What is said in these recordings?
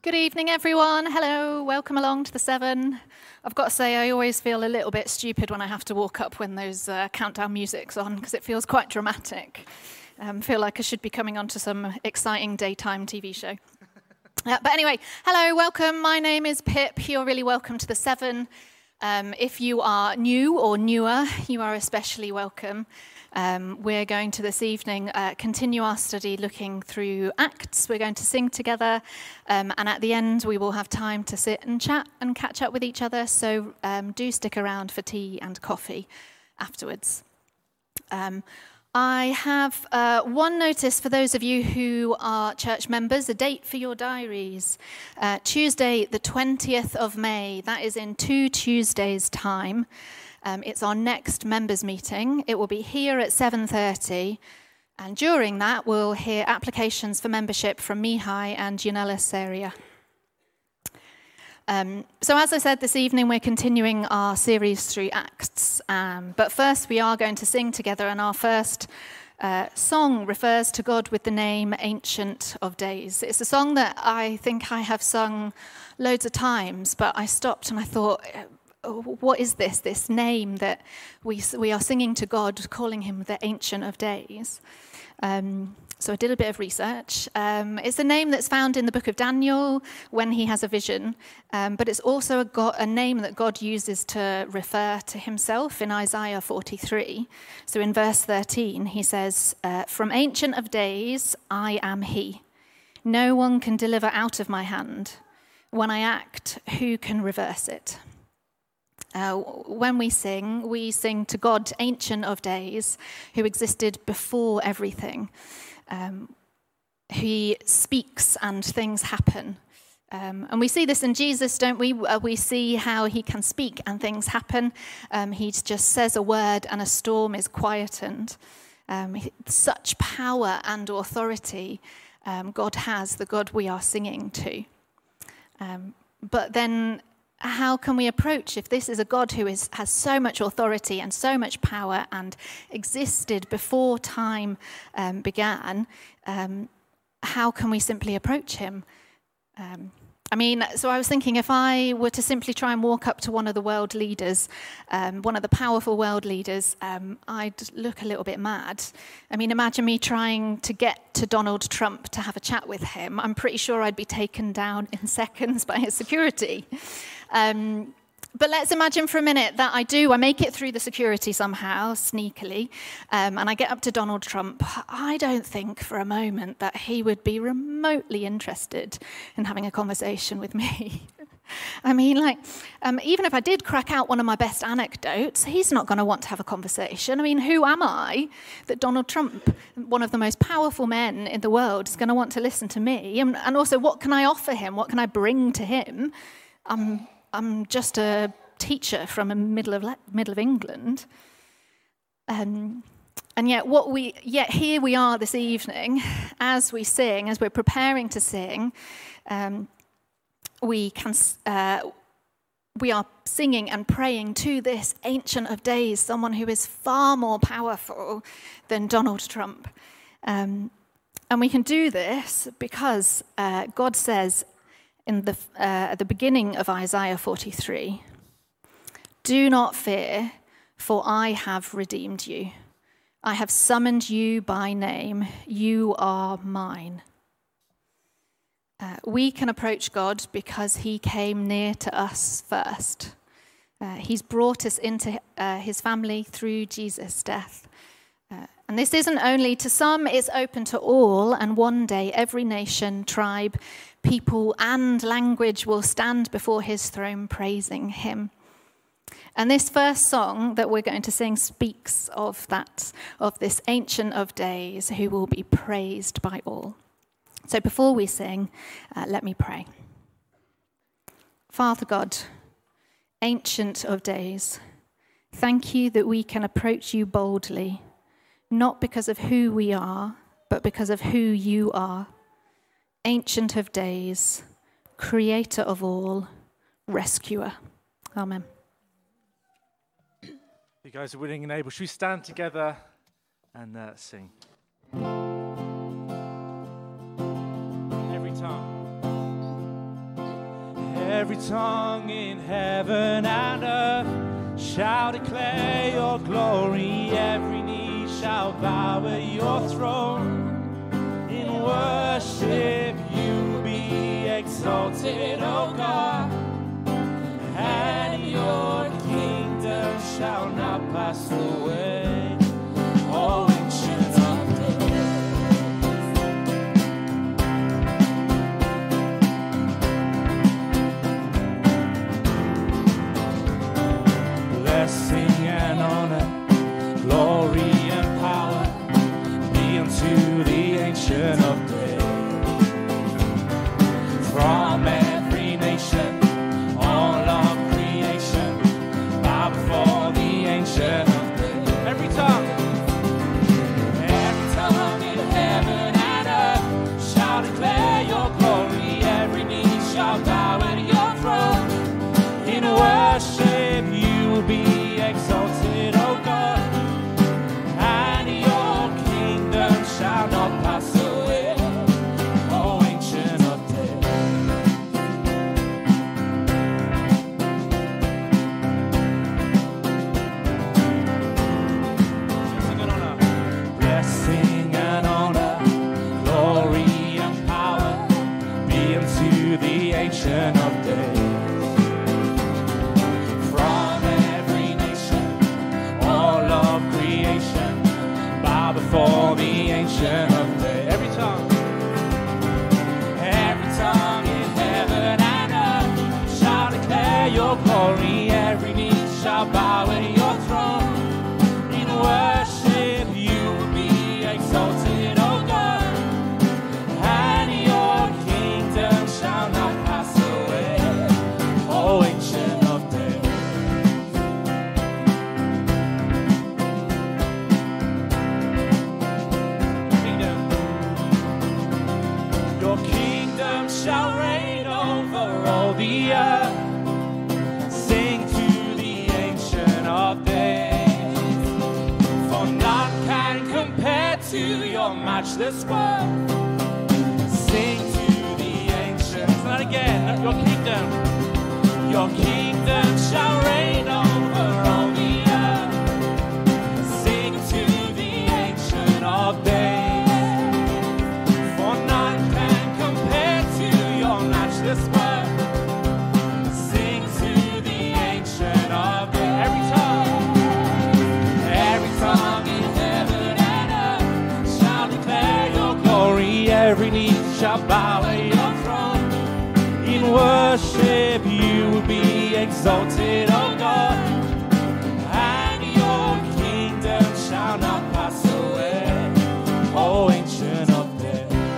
Good evening, everyone. Hello, welcome along to the Seven. I've got to say, I always feel a little bit stupid when I have to walk up when those countdown music's on, because it feels quite dramatic. Feel like I should be coming onto some exciting daytime TV show. But anyway, hello, welcome. My name is Pip. You're really welcome to the Seven. If you are new or newer, you are especially welcome. We're going to this evening continue our study looking through Acts. We're going to sing together, and at the end we will have time to sit and chat and catch up with each other, so do stick around for tea and coffee afterwards. I have one notice for those of you who are church members, a date for your diaries. Tuesday the 20th of May, that is in 2 Tuesdays' time. It's our next members meeting. It will be here at 7:30, and during that we'll hear applications for membership from Mihai and Janella Seria. So as I said, this evening we're continuing our series through Acts, but first we are going to sing together, and our first song refers to God with the name Ancient of Days. It's a song that I think I have sung loads of times, but I stopped and I thought, what is this name that we are singing to God, calling him the Ancient of Days? So I did a bit of research. It's a name that's found in the book of Daniel when he has a vision, but it's also a name that God uses to refer to himself in Isaiah 43. So in verse 13, he says, "From Ancient of Days, I am he. No one can deliver out of my hand. When I act, who can reverse it?" When we sing to God, Ancient of Days, who existed before everything. He speaks and things happen. And we see this in Jesus, don't we? We see how he can speak and things happen. He just says a word and a storm is quietened. Such power and authority God has, the God we are singing to. But then how can we approach, if this is a God who has so much authority and so much power and existed before time began, how can we simply approach him? So I was thinking, if I were to simply try and walk up to one of the world leaders, one of the powerful world leaders, I'd look a little bit mad. Imagine me trying to get to Donald Trump to have a chat with him. I'm pretty sure I'd be taken down in seconds by his security. But let's imagine for a minute that I make it through the security somehow, sneakily, and I get up to Donald Trump. I don't think for a moment that he would be remotely interested in having a conversation with me. Even if I did crack out one of my best anecdotes, he's not going to want to have a conversation. Who am I that Donald Trump, one of the most powerful men in the world, is going to want to listen to me? And also, what can I offer him? What can I bring to him? I'm just a teacher from the middle of England, and yet here we are this evening, as we're preparing to sing, we are singing and praying to this Ancient of Days, someone who is far more powerful than Donald Trump, and we can do this because God says, at the beginning of Isaiah 43, "Do not fear, for I have redeemed you. I have summoned you by name. You are mine." We can approach God because he came near to us first. He's brought us into his family through Jesus' death. And this isn't only to some, it's open to all, and one day every nation, tribe, people, and language will stand before his throne praising him. And this first song that we're going to sing speaks of this Ancient of Days who will be praised by all. So before we sing, let me pray. Father God, Ancient of Days, thank you that we can approach you boldly, not because of who we are, but because of who you are. Ancient of Days, creator of all, rescuer. Amen. You guys are willing and able. Should we stand together and sing? Every time. Every tongue in heaven and earth shall declare your glory. Every knee shall bow at your throne. In worship you be exalted, O God, and your kingdom shall not pass away. O ancient of blessing and honor, glory and power be unto the Ancient of Days. From every nation, all of creation, bow before the Ancient of Days. Every tongue in heaven and earth shall declare your glory. Every knee shall bow at your throne. In worship you be exalted, O God, and your kingdom shall not pass away, O Ancient of Days. Blessing and honor, glory and power be unto the Ancient of Days. For the Ancient of Days. Every tongue in heaven and earth shall declare your glory. Every knee shall bow at your throne. In worship you will be exalted, O God, and your kingdom shall not pass away, O Ancient of Days. Shall reign over all the earth. Sing to the Ancient of Days, for none can compare to your matchless worth. Sing to the Ancient, and again, your kingdom shall reign over all the earth. Sing to the Ancient of Days. This word, sing to the Ancient of Days. Every tongue in heaven and earth shall declare your glory. Every knee shall bow at your throne. In worship you will be exalted, O God, and your kingdom shall not pass away, O Ancient of Days.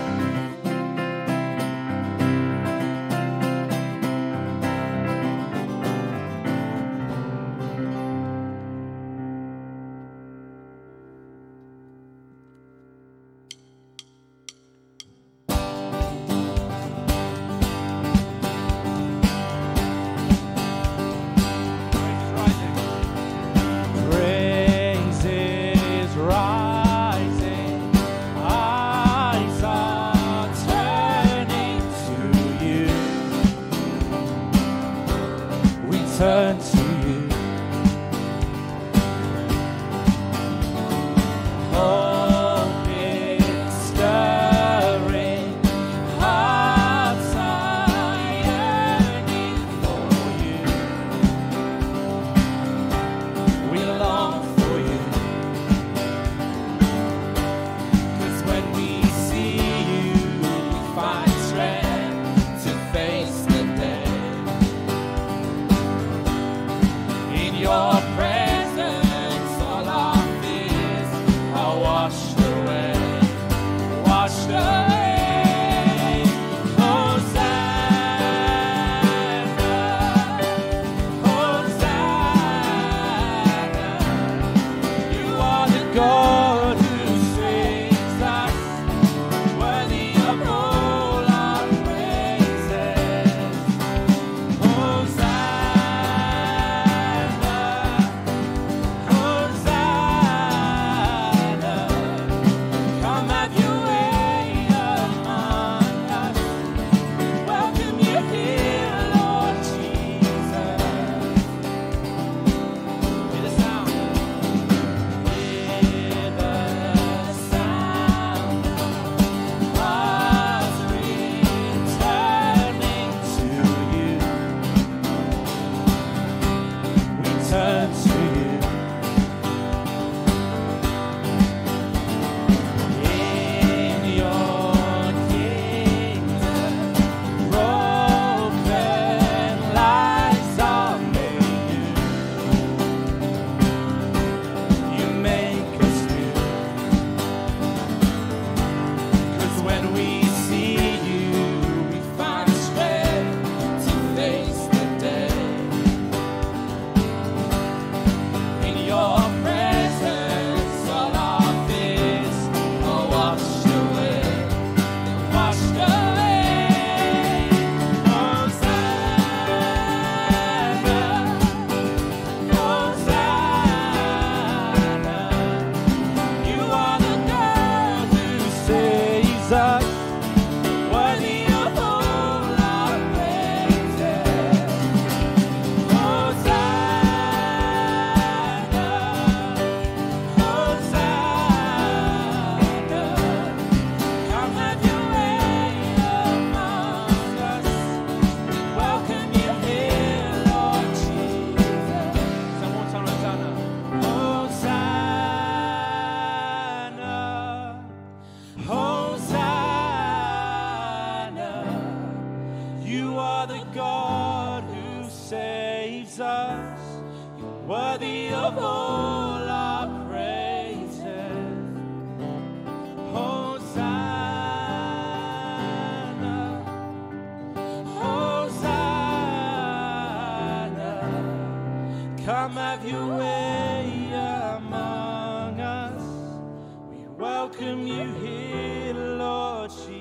Turn to you. Hope is stirring, hearts are yearning for you. We long for you, 'cause when we see you, we find strength to face the day. You are the God who saves us. You're worthy of all our praises. Hosanna, Hosanna. Come have your way among us. We welcome you here, Lord Jesus.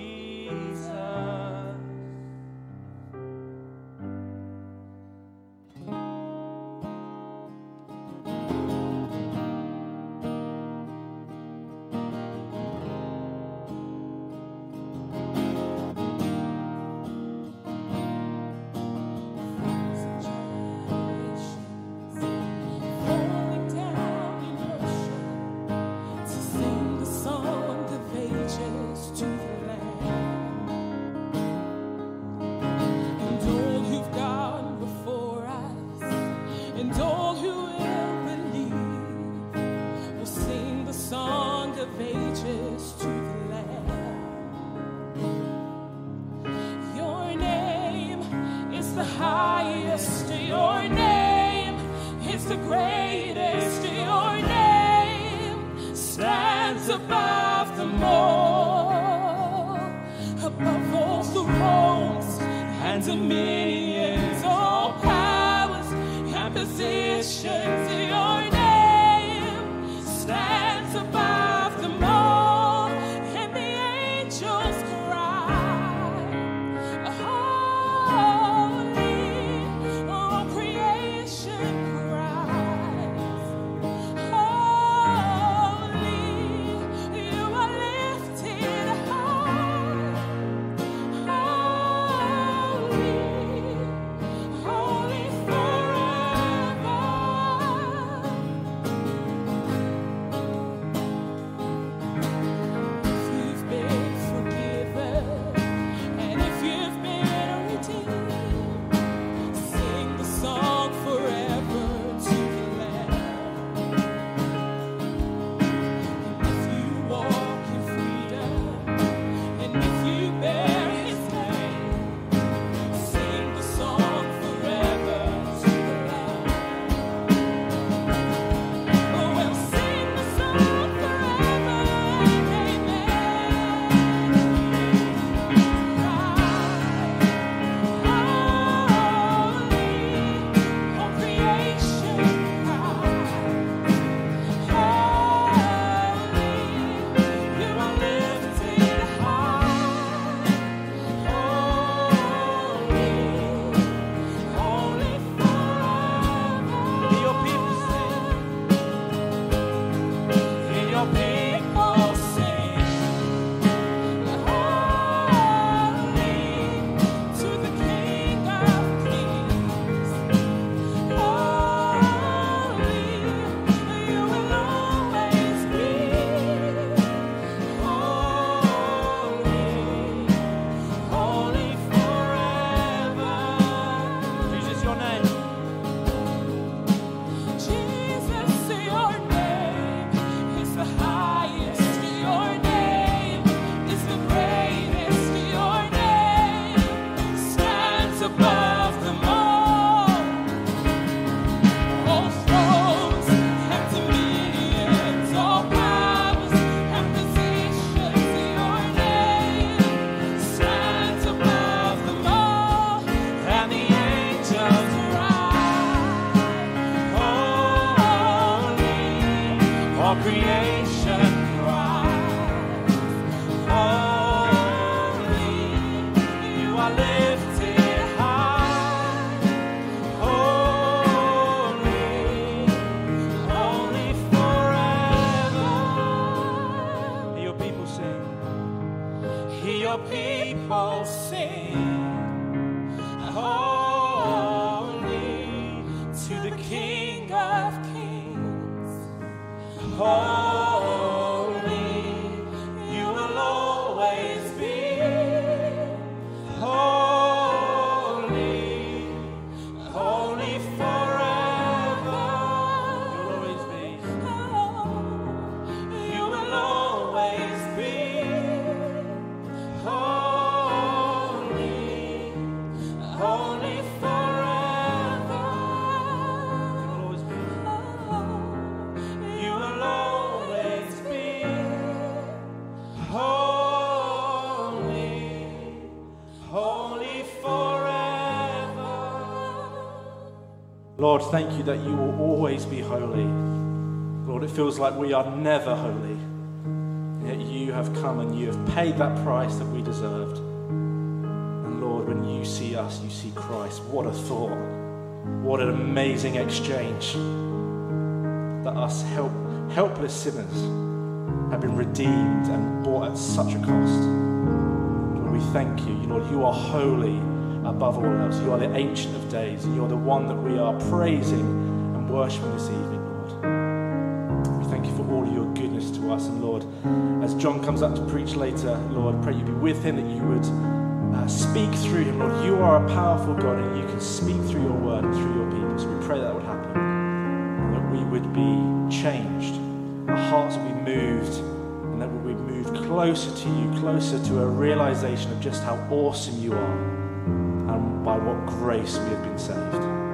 Lord, thank you that you will always be holy. Lord, it feels like we are never holy. Yet you have come and you have paid that price that we deserved. And Lord, when you see us, you see Christ. What a thought. What an amazing exchange. That us helpless sinners have been redeemed and bought at such a cost. Lord, we thank you. Lord, you are holy above all else. You are the Ancient of Days, and you are the one that we are praising and worshiping this evening, Lord. We thank you for all of your goodness to us. And Lord, as John comes up to preach later, Lord, I pray you be with him, that you would speak through him. Lord, you are a powerful God, and you can speak through your word and through your people. So we pray that would happen, and that we would be changed. Our hearts will be moved, and that we would move closer to you, closer to a realization of just how awesome you are, and by what grace we have been saved.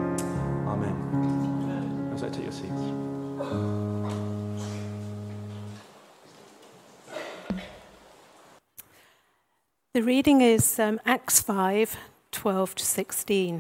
Amen. As I take your seats. The reading is Acts 5, 12 to 16.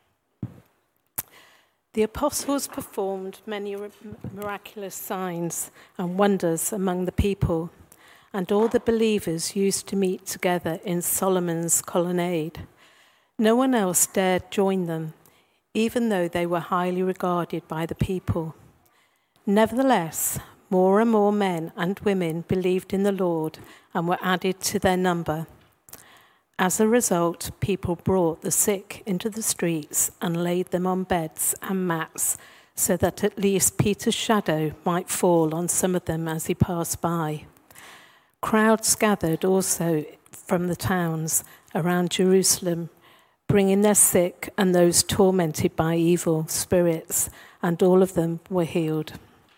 The apostles performed many miraculous signs and wonders among the people, and all the believers used to meet together in Solomon's colonnade. No one else dared join them, even though they were highly regarded by the people. Nevertheless, more and more men and women believed in the Lord and were added to their number. As a result, people brought the sick into the streets and laid them on beds and mats, so that at least Peter's shadow might fall on some of them as he passed by. Crowds gathered also from the towns around Jerusalem, bringing their sick and those tormented by evil spirits, and all of them were healed.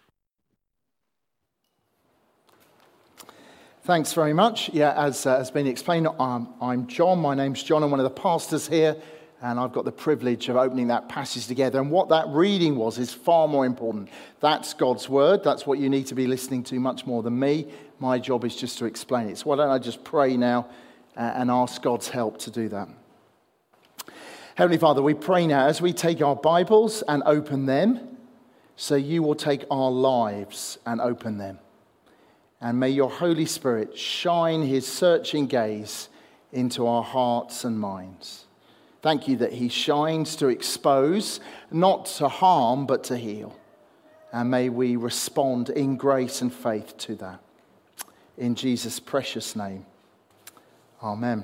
Thanks very much. Yeah, as has been explained, I'm John. My name's John. I'm one of the pastors here, and I've got the privilege of opening that passage together. And what that reading was is far more important. That's God's word. That's what you need to be listening to much more than me. My job is just to explain it. So why don't I just pray now and ask God's help to do that. Heavenly Father, we pray now as we take our Bibles and open them, so you will take our lives and open them. And may your Holy Spirit shine his searching gaze into our hearts and minds. Thank you that he shines to expose, not to harm, but to heal. And may we respond in grace and faith to that. In Jesus' precious name. Amen.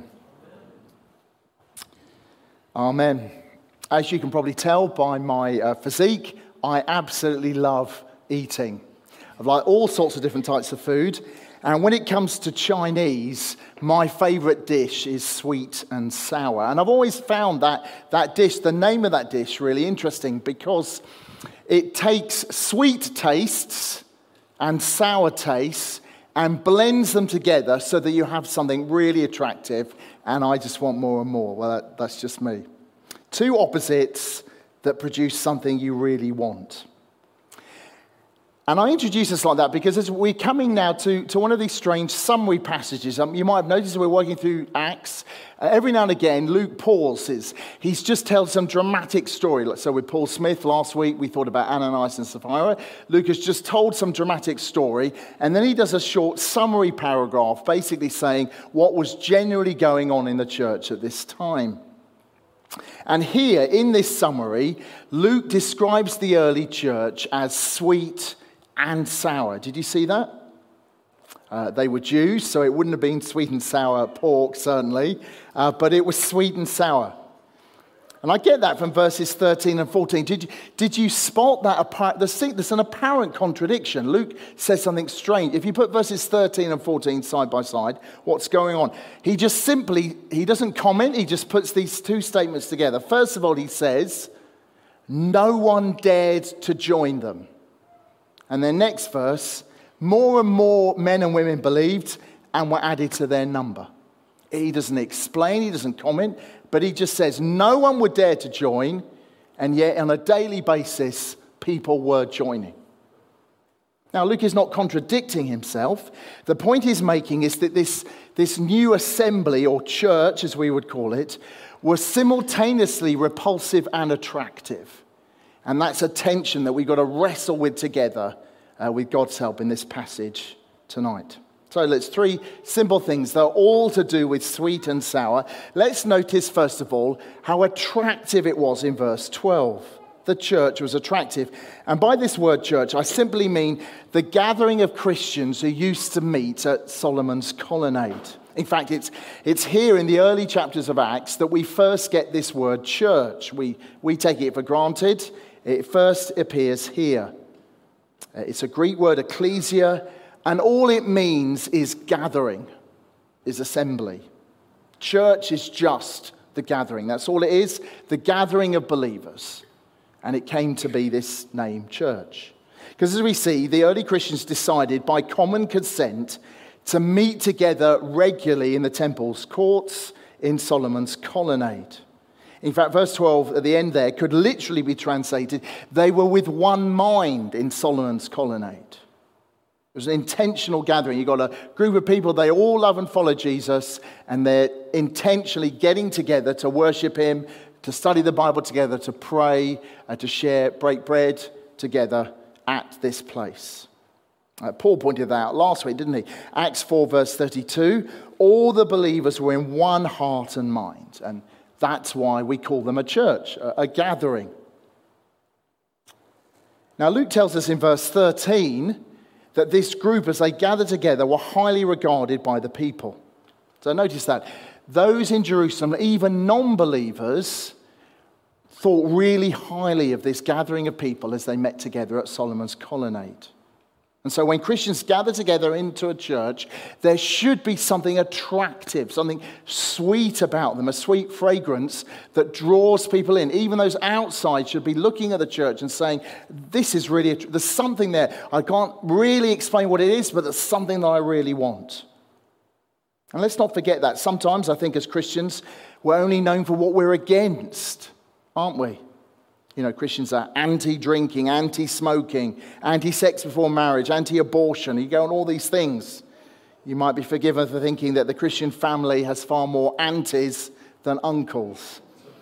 Amen. As you can probably tell by my physique, I absolutely love eating. I like all sorts of different types of food. And when it comes to Chinese, my favourite dish is sweet and sour. And I've always found that dish, the name of that dish, really interesting, because it takes sweet tastes and sour tastes and blends them together so that you have something really attractive. And I just want more and more. Well, that's just me. Two opposites that produce something you really want. And I introduce us like that because as we're coming now to one of these strange summary passages. You might have noticed we're working through Acts. Every now and again, Luke pauses. He's just tells some dramatic story. So with Paul Smith last week, we thought about Ananias and Sapphira. Luke has just told some dramatic story. And then he does a short summary paragraph, basically saying what was genuinely going on in the church at this time. And here, in this summary, Luke describes the early church as sweet and sour. Did you see that? They were Jews, so it wouldn't have been sweet and sour pork, certainly, but it was sweet and sour. And I get that from verses 13 and 14. Did you spot that? There's an apparent contradiction. Luke says something strange. If you put verses 13 and 14 side by side, what's going on? He doesn't comment, he just puts these two statements together. First of all, he says, no one dared to join them. And then next verse, more and more men and women believed and were added to their number. He doesn't explain, he doesn't comment, but he just says no one would dare to join, and yet on a daily basis, people were joining. Now, Luke is not contradicting himself. The point he's making is that this new assembly, or church as we would call it, was simultaneously repulsive and attractive. And that's a tension that we've got to wrestle with together with God's help in this passage tonight. So let's 3 simple things. They're all to do with sweet and sour. Let's notice, first of all, how attractive it was in verse 12. The church was attractive. And by this word church, I simply mean the gathering of Christians who used to meet at Solomon's colonnade. In fact, it's here in the early chapters of Acts that we first get this word church. We take it for granted. It first appears here. It's a Greek word, ecclesia, and all it means is gathering, is assembly. Church is just the gathering. That's all it is, the gathering of believers. And it came to be this name, church. Because as we see, the early Christians decided by common consent to meet together regularly in the temple's courts in Solomon's colonnade. In fact, verse 12 at the end there could literally be translated, they were with one mind in Solomon's colonnade. It was an intentional gathering. You've got a group of people, they all love and follow Jesus, and they're intentionally getting together to worship him, to study the Bible together, to pray, to break bread together at this place. Paul pointed that out last week, didn't he? Acts 4 verse 32, all the believers were in one heart and mind. And that's why we call them a church, a gathering. Now Luke tells us in verse 13 that this group, as they gathered together, were highly regarded by the people. So notice that. Those in Jerusalem, even non-believers, thought really highly of this gathering of people as they met together at Solomon's colonnade. And so when Christians gather together into a church, there should be something attractive, something sweet about them, a sweet fragrance that draws people in. Even those outside should be looking at the church and saying, this is really, there's something there. I can't really explain what it is, but there's something that I really want. And let's not forget that. Sometimes I think as Christians, we're only known for what we're against, aren't we? You know, Christians are anti-drinking, anti-smoking, anti-sex before marriage, anti-abortion. You go on all these things. You might be forgiven for thinking that the Christian family has far more aunties than uncles.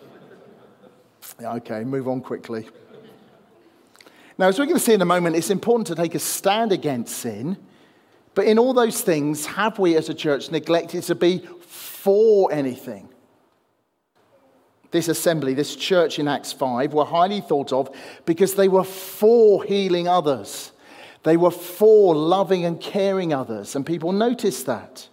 Okay, move on quickly. Now, as we're going to see in a moment, it's important to take a stand against sin. But in all those things, have we as a church neglected to be for anything? This assembly, this church in Acts 5, were highly thought of because they were for healing others. They were for loving and caring others, and people noticed that.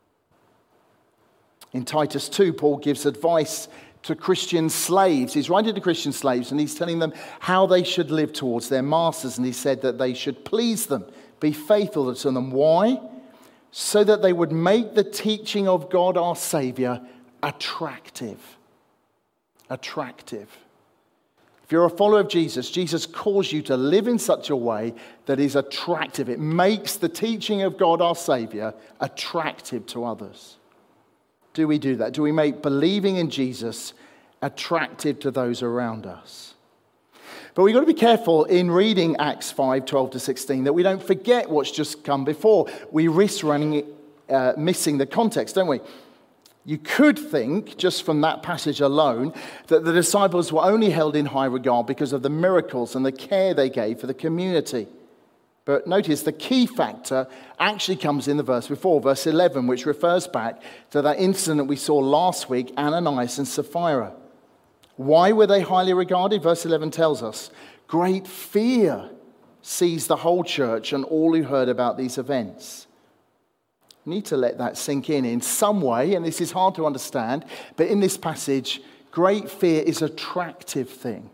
In Titus 2, Paul gives advice to Christian slaves. He's writing to Christian slaves, and he's telling them how they should live towards their masters, and he said that they should please them, be faithful to them. Why? So that they would make the teaching of God our Savior attractive. Attractive. If you're a follower of Jesus, Jesus calls you to live in such a way that is attractive. It makes the teaching of God our Savior attractive to others. Do we do that? Do we make believing in Jesus attractive to those around us? But we've got to be careful in reading Acts 5, 12 to 16, that we don't forget what's just come before. We risk missing the context, don't we? You could think, just from that passage alone, that the disciples were only held in high regard because of the miracles and the care they gave for the community. But notice the key factor actually comes in the verse before, verse 11, which refers back to that incident we saw last week, Ananias and Sapphira. Why were they highly regarded? Verse 11 tells us, great fear seized the whole church and all who heard about these events. Need to let that sink in some way, and this is hard to understand, but in this passage, great fear is an attractive thing.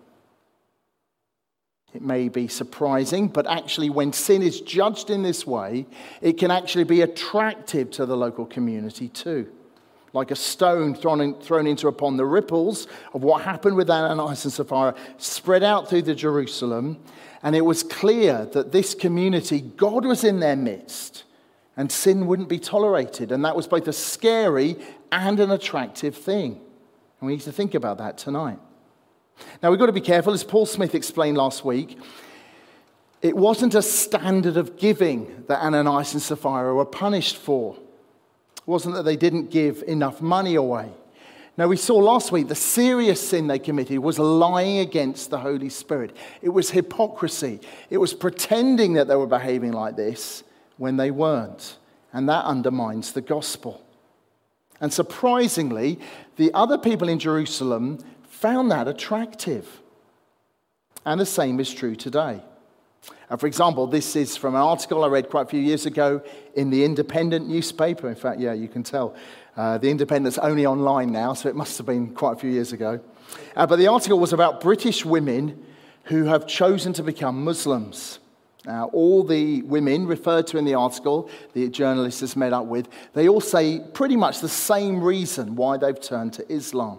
It may be surprising, but actually when sin is judged in this way, it can actually be attractive to the local community too. Like a stone thrown into upon the ripples of what happened with Ananias and Sapphira spread out through the Jerusalem, and it was clear that this community, God was in their midst, and sin wouldn't be tolerated. And that was both a scary and an attractive thing. And we need to think about that tonight. Now, we've got to be careful. As Paul Smith explained last week, it wasn't a standard of giving that Ananias and Sapphira were punished for. It wasn't that they didn't give enough money away. Now, we saw last week the serious sin they committed was lying against the Holy Spirit. It was hypocrisy. It was pretending that they were behaving like this when they weren't. And that undermines the gospel. And surprisingly, the other people in Jerusalem found that attractive. And the same is true today. For example, this is from an article I read quite a few years ago in the Independent newspaper. In fact, yeah, you can tell. The Independent's only online now, so it must have been quite a few years ago. But the article was about British women who have chosen to become Muslims. Now, all the women referred to in the article, the journalist has met up with, they all say pretty much the same reason why they've turned to Islam.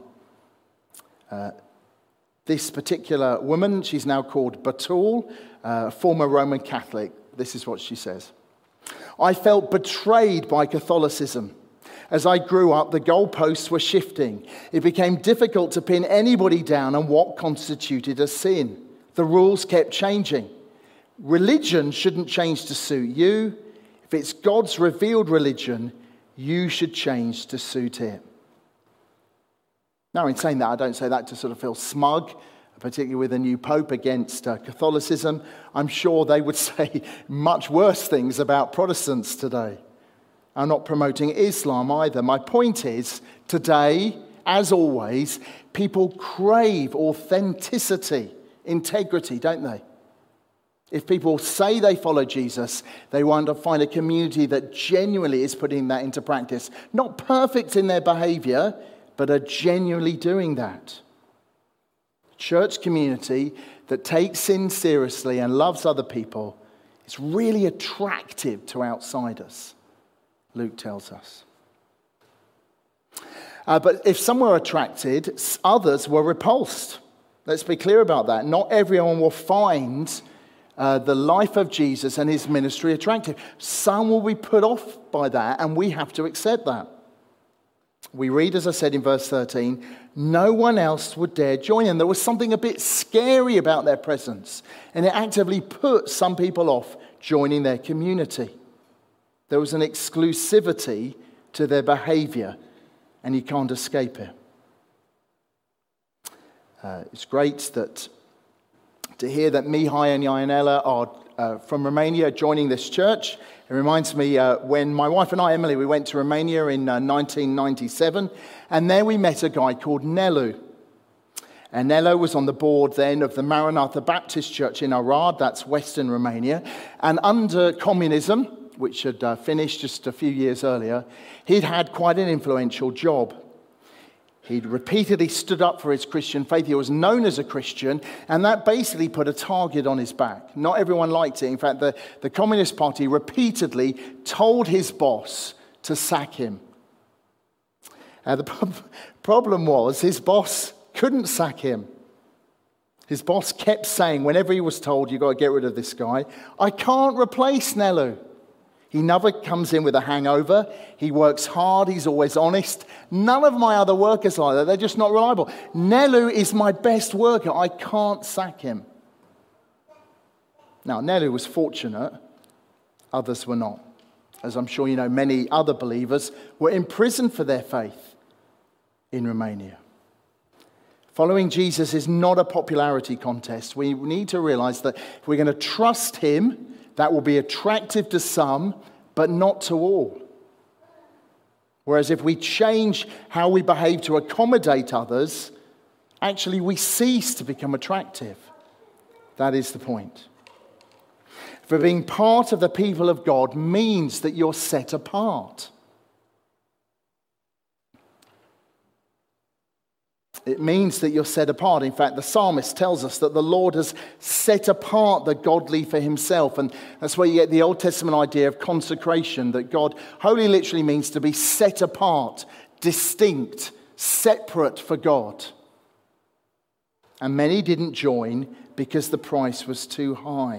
This particular woman, she's now called Batul, a former Roman Catholic. This is what she says. I felt betrayed by Catholicism. As I grew up, the goalposts were shifting. It became difficult to pin anybody down on what constituted a sin. The rules kept changing. Religion shouldn't change to suit you. If it's God's revealed religion, you should change to suit it. Now, in saying that, I don't say that to sort of feel smug, particularly with a new pope against Catholicism. I'm sure they would say much worse things about Protestants today. I'm not promoting Islam either. My point is, today, as always, people crave authenticity, integrity, don't they? If people say they follow Jesus, they want to find a community that genuinely is putting that into practice. Not perfect in their behavior, but are genuinely doing that. Church community that takes sin seriously and loves other people is really attractive to outsiders, Luke tells us. But if some were attracted, others were repulsed. Let's be clear about that. Not everyone will find the life of Jesus and his ministry attractive. Some will be put off by that, and we have to accept that. We read, as I said in verse 13, no one else would dare join in. There was something a bit scary about their presence, and it actively put some people off joining their community. There was an exclusivity to their behavior, and you can't escape it. It's great to hear that Mihai and Yanela are from Romania joining this church. It reminds me when my wife and I, Emily, we went to Romania in 1997, and there we met a guy called Nelu. And Nelu was on the board then of the Maranatha Baptist Church in Arad, that's Western Romania. And under communism, which had finished just a few years earlier, he'd had quite an influential job. He'd repeatedly stood up for his Christian faith. He was known as a Christian, and that basically put a target on his back. Not everyone liked it. In fact, the Communist Party repeatedly told his boss to sack him. The problem was his boss couldn't sack him. His boss kept saying, whenever he was told, you've got to get rid of this guy, I can't replace Nelu. He never comes in with a hangover. He works hard. He's always honest. None of my other workers are like that. They're just not reliable. Nelu is my best worker. I can't sack him. Now, Nelu was fortunate. Others were not. As I'm sure you know, many other believers were imprisoned for their faith in Romania. Following Jesus is not a popularity contest. We need to realize that if we're going to trust him, that will be attractive to some, but not to all. Whereas if we change how we behave to accommodate others, actually we cease to become attractive. That is the point. For being part of the people of God means that you're set apart. It means that you're set apart. In fact, the psalmist tells us that the Lord has set apart the godly for himself. And that's where you get the Old Testament idea of consecration, that God, holy literally means to be set apart, distinct, separate for God. And many didn't join because the price was too high.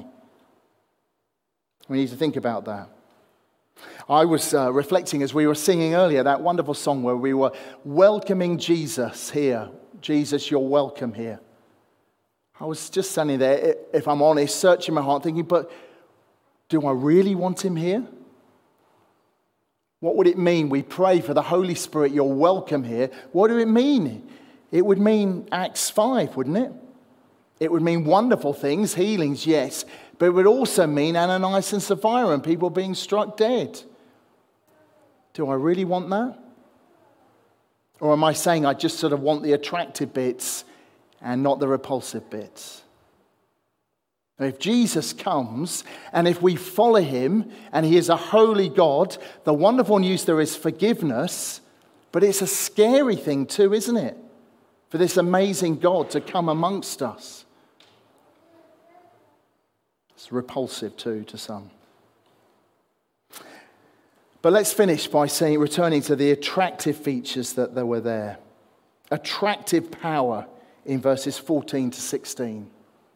We need to think about that. I was reflecting as we were singing earlier, that wonderful song where we were welcoming Jesus here. Jesus, you're welcome here. I was just standing there, if I'm honest, searching my heart, thinking, but do I really want him here? What would it mean? We pray for the Holy Spirit, you're welcome here. What do it mean? It would mean Acts 5, wouldn't it? It would mean wonderful things, healings, yes. But it would also mean Ananias and Sapphira and people being struck dead. Do I really want that? Or am I saying I just sort of want the attractive bits and not the repulsive bits? If Jesus comes and if we follow him and he is a holy God, the wonderful news there is forgiveness, but it's a scary thing too, isn't it? For this amazing God to come amongst us. It's repulsive too to some. But let's finish by returning to the attractive features that there were there. Attractive power in verses 14 to 16.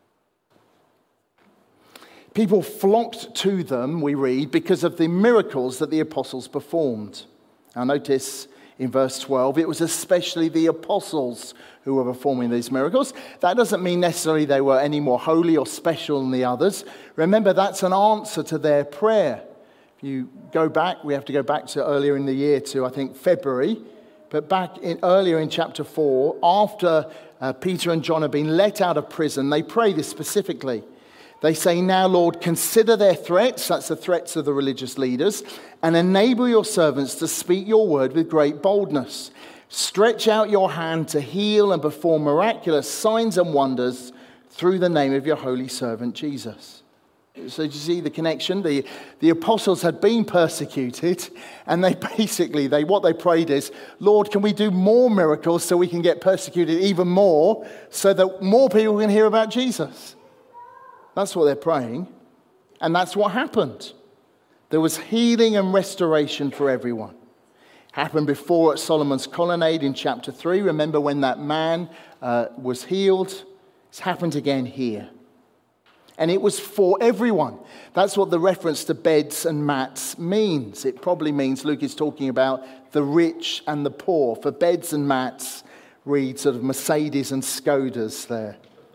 People flocked to them, we read, because of the miracles that the apostles performed. Now notice in verse 12, it was especially the apostles who were performing these miracles. That doesn't mean necessarily they were any more holy or special than the others. Remember, that's an answer to their prayer. If you go back, we have to go back to earlier in the year to, I think, February. But earlier in chapter 4, after Peter and John have been let out of prison, they pray this specifically. They say, now, Lord, consider their threats, that's the threats of the religious leaders, and enable your servants to speak your word with great boldness. Stretch out your hand to heal and perform miraculous signs and wonders through the name of your holy servant, Jesus. So do you see the connection? The apostles had been persecuted, and what they prayed is, Lord, can we do more miracles so we can get persecuted even more, so that more people can hear about Jesus? That's what they're praying. And that's what happened. There was healing and restoration for everyone. Happened before at Solomon's colonnade in chapter 3. Remember when that man was healed? It's happened again here. And it was for everyone. That's what the reference to beds and mats means. It probably means Luke is talking about the rich and the poor. For beds and mats, read sort of Mercedes and Skodas there.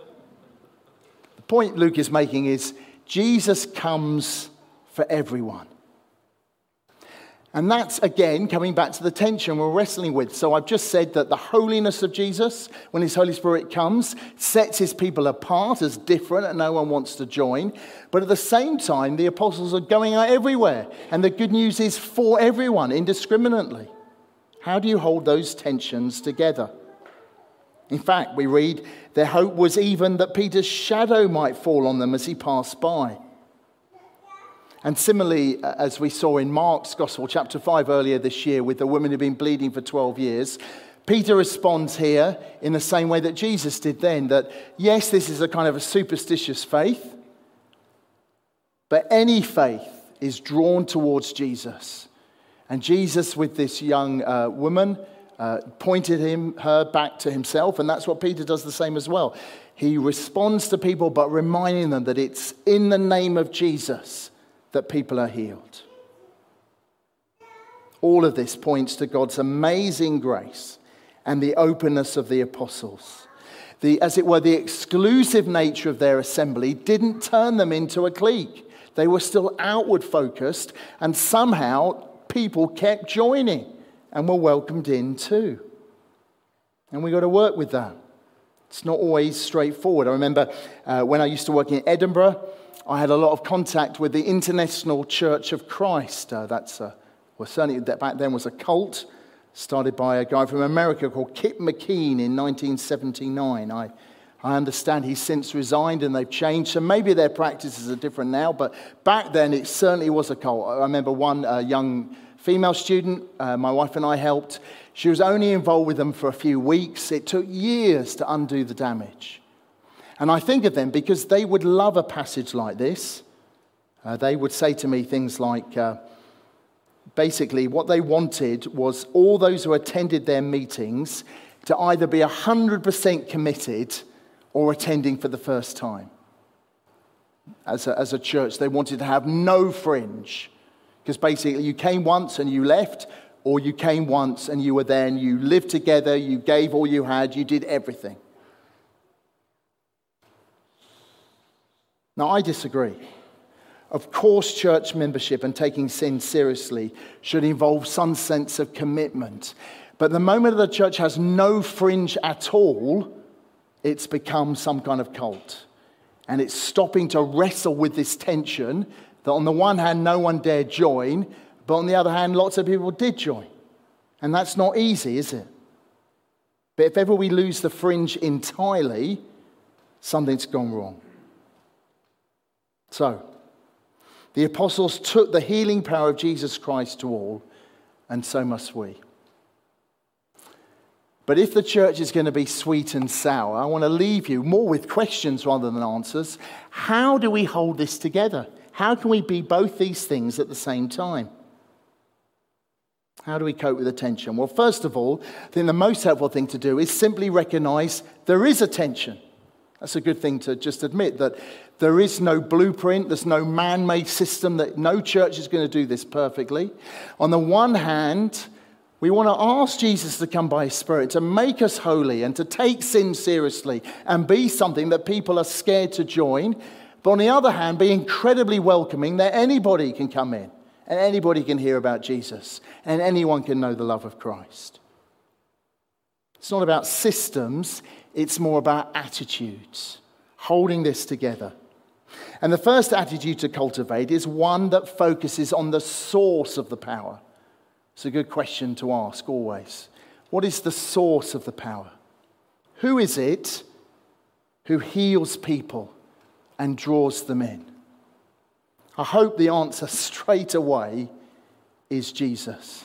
The point Luke is making is Jesus comes for everyone. And that's, again, coming back to the tension we're wrestling with. So I've just said that the holiness of Jesus, when his Holy Spirit comes, sets his people apart as different and no one wants to join. But at the same time, the apostles are going out everywhere. And the good news is for everyone, indiscriminately. How do you hold those tensions together? In fact, we read, their hope was even that Peter's shadow might fall on them as he passed by. And similarly, as we saw in Mark's Gospel, chapter 5 earlier this year, with the woman who'd been bleeding for 12 years, Peter responds here in the same way that Jesus did then, that yes, this is a kind of a superstitious faith, but any faith is drawn towards Jesus. And Jesus, with this young woman, pointed her back to himself, and that's what Peter does the same as well. He responds to people, but reminding them that it's in the name of Jesus that people are healed. All of this points to God's amazing grace and the openness of the apostles. As it were, the exclusive nature of their assembly didn't turn them into a clique. They were still outward focused, and somehow people kept joining and were welcomed in too. And we've got to work with that. It's not always straightforward. I remember when I used to work in Edinburgh, I had a lot of contact with the International Church of Christ. Certainly back then was a cult started by a guy from America called Kip McKean in 1979. I understand he's since resigned and they've changed, so maybe their practices are different now, but back then it certainly was a cult. I remember one young female student, my wife and I helped. She was only involved with them for a few weeks. It took years to undo the damage. And I think of them because they would love a passage like this. They would say to me things like, basically what they wanted was all those who attended their meetings to either be 100% committed or attending for the first time. As a church, they wanted to have no fringe. Because basically you came once and you left, or you came once and you were there and you lived together, you gave all you had, you did everything. Now, I disagree. Of course, church membership and taking sin seriously should involve some sense of commitment. But the moment the church has no fringe at all, it's become some kind of cult. And it's stopping to wrestle with this tension that on the one hand, no one dared join, but on the other hand, lots of people did join. And that's not easy, is it? But if ever we lose the fringe entirely, something's gone wrong. So, the apostles took the healing power of Jesus Christ to all, and so must we. But if the church is going to be sweet and sour, I want to leave you more with questions rather than answers. How do we hold this together? How can we be both these things at the same time? How do we cope with the tension? Well, first of all, I think the most helpful thing to do is simply recognize there is a tension. That's a good thing to just admit, that there is no blueprint, there's no man-made system, that no church is going to do this perfectly. On the one hand, we want to ask Jesus to come by his Spirit, to make us holy and to take sin seriously and be something that people are scared to join. But on the other hand, be incredibly welcoming that anybody can come in and anybody can hear about Jesus and anyone can know the love of Christ. It's not about systems, it's more about attitudes, holding this together. And the first attitude to cultivate is one that focuses on the source of the power. It's a good question to ask always. What is the source of the power? Who is it who heals people and draws them in? I hope the answer straight away is Jesus.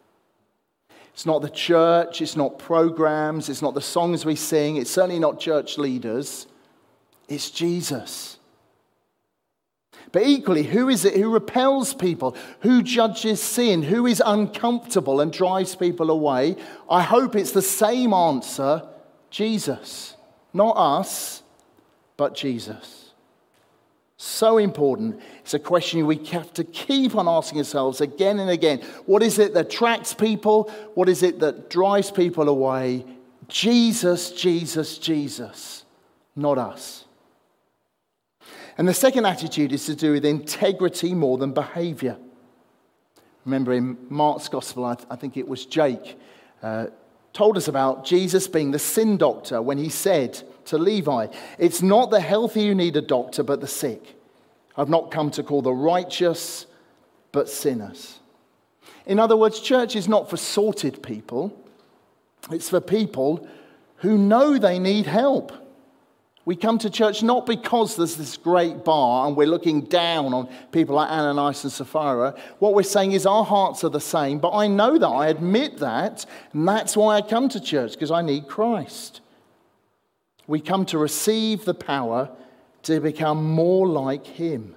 It's not the church, it's not programs, it's not the songs we sing, it's certainly not church leaders. It's Jesus. But equally, who is it who repels people? Who judges sin? Who is uncomfortable and drives people away? I hope it's the same answer, Jesus. Not us, but Jesus. So important. It's a question we have to keep on asking ourselves again and again. What is it that attracts people? What is it that drives people away? Jesus, Jesus, Jesus. Not us. And the second attitude is to do with integrity more than behavior. Remember in Mark's Gospel, I think it was Jake, told us about Jesus being the sin doctor when he said to Levi, "It's not the healthy who need a doctor, but the sick. I've not come to call the righteous, but sinners." In other words, church is not for sorted people. It's for people who know they need help. We come to church not because there's this great bar and we're looking down on people like Ananias and Sapphira. What we're saying is our hearts are the same, but I know that, I admit that, and that's why I come to church, because I need Christ. We come to receive the power to become more like him.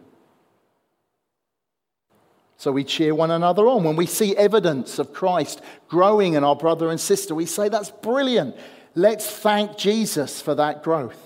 So we cheer one another on. When we see evidence of Christ growing in our brother and sister, we say, that's brilliant. Let's thank Jesus for that growth.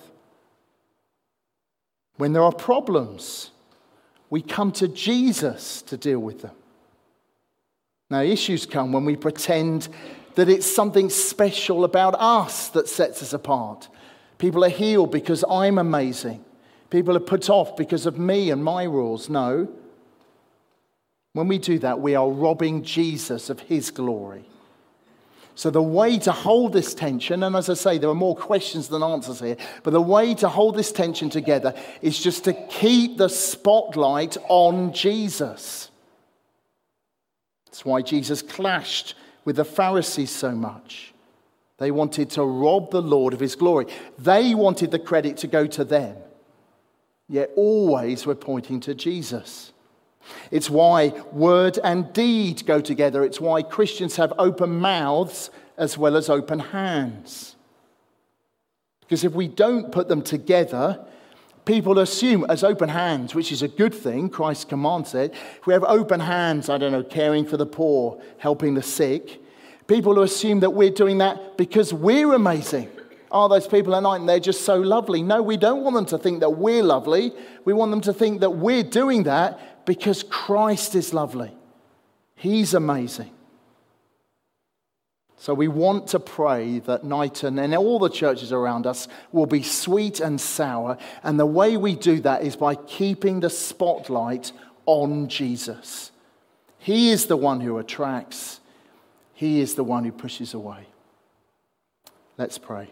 When there are problems, we come to Jesus to deal with them. Now, issues come when we pretend that it's something special about us that sets us apart. People are healed because I'm amazing. People are put off because of me and my rules. No. When we do that, we are robbing Jesus of his glory. So the way to hold this tension, and as I say, there are more questions than answers here, but the way to hold this tension together is just to keep the spotlight on Jesus. That's why Jesus clashed with the Pharisees so much. They wanted to rob the Lord of his glory. They wanted the credit to go to them, yet always were pointing to Jesus. It's why word and deed go together. It's why Christians have open mouths as well as open hands. Because if we don't put them together, people assume as open hands, which is a good thing, Christ commands it. If we have open hands, I don't know, caring for the poor, helping the sick, people will assume that we're doing that because we're amazing. Oh, those people at night, and they're just so lovely. No, we don't want them to think that we're lovely. We want them to think that we're doing that because Christ is lovely. He's amazing. So we want to pray that Knighton and all the churches around us will be sweet and sour. And the way we do that is by keeping the spotlight on Jesus. He is the one who attracts. He is the one who pushes away. Let's pray.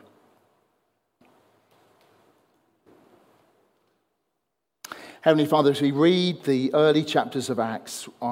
Heavenly Father, as we read the early chapters of Acts,